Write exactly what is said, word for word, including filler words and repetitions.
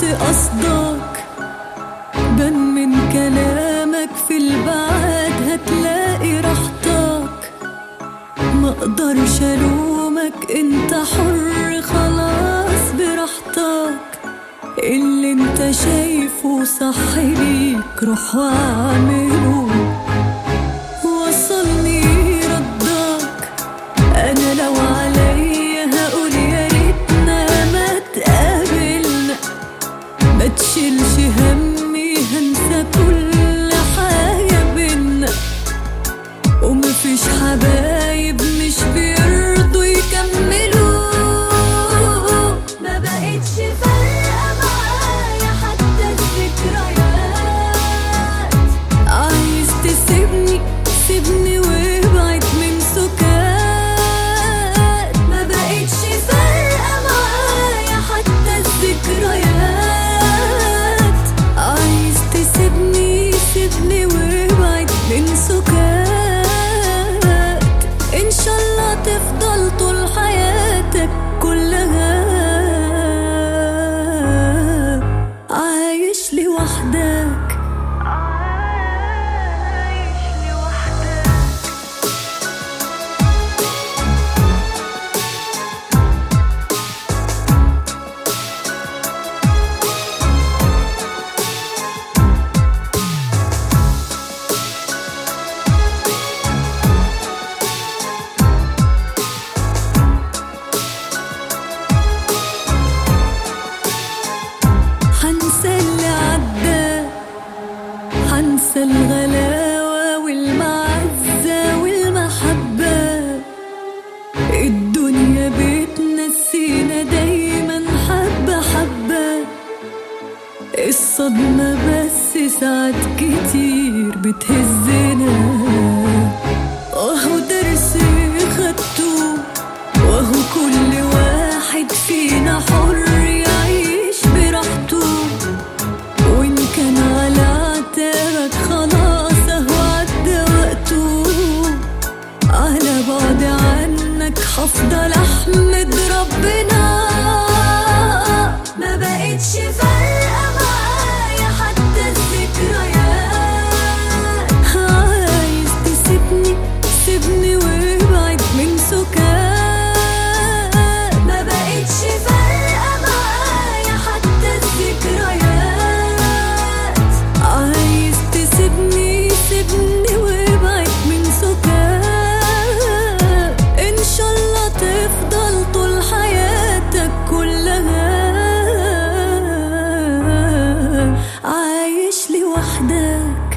قصدك، بان من كلامك في البعاد هتلاقي راحتك. مقدرش الومك، انت حر خلاص براحتك. اللي انت شايفه صح ليك روح واعمله. وصلني ردك، انا لو عليا هقول يا ريتنا ما تقابلنا. ما تشيلش همي، هنسى كل حاجة بينا. ومفيش حبايب مش بيرضوا يكملوا. ما بقتش فارقة معايا حتى الذكريات. عايز تسيبني سيبني وابعد من سكات. ما بقتش فارقة معايا حتى الذكريات. عايز تسيبني سيبني وابعد من سكات. إن شاء الله تفضل طول حياتك كلها عايش لوحدك. حنسى اللي عدى، حنسى الغلاوة والمعزة والمحبة. الدنيا بتنسينا دايما حبة حبة. الصدمة بس ساعات كتير بتهزنا. وهو درس خدته، وهو كل واحد فينا حر يعيش براحته. وإن كان على عتابك خلاص اهو عدى وقته. على بعد عنك هفضل احمد ربنا. ما بقتش فارقة معايا حتى الذكريات. عايز تسيبني سيبني وابعد من سكات. ما بقتش فارقة معايا حتى الذكريات. عايز تسيبني سيبني وابعد من سكات. إن شاء الله تفضل طول حياتك كلها عايش لوحدك.